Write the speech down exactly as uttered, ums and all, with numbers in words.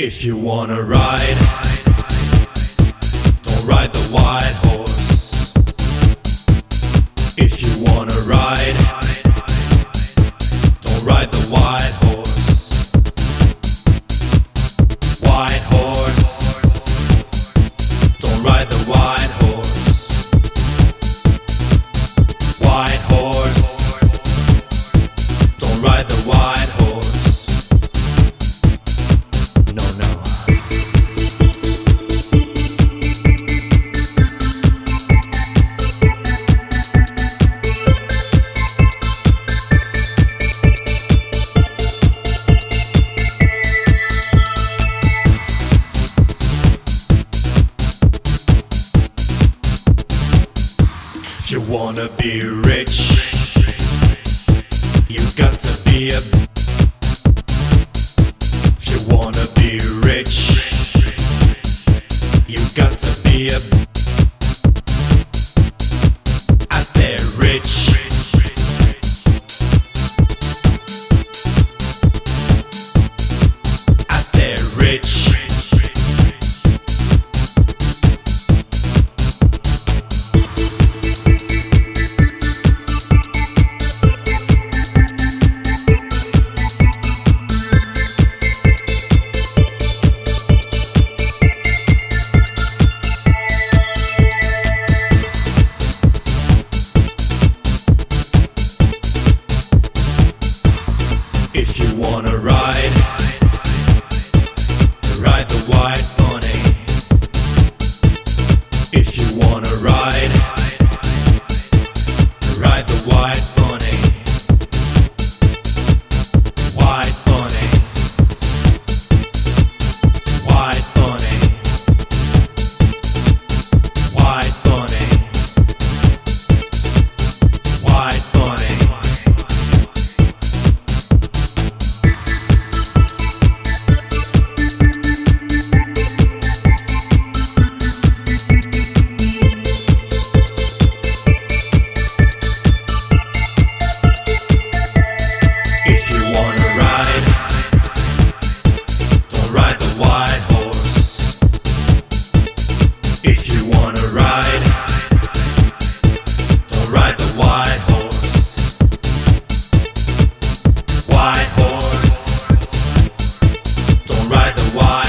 If you wanna ride, don't ride the white horse. If you wanna ride, don't ride the white horse. White horse, don't ride the white horse. White horse, don't ride the white horse. No, no. If you wanna be rich, you got to be a. If you wanna be rich, you got to be a. I said rich. I said rich. If you wanna ride, ride the white pony. If you wanna ride, ride the white pony. White pony. White pony. White pony. White pony. If you wanna ride, don't ride the white horse. If you wanna ride, don't ride the white horse. White horse, don't ride the white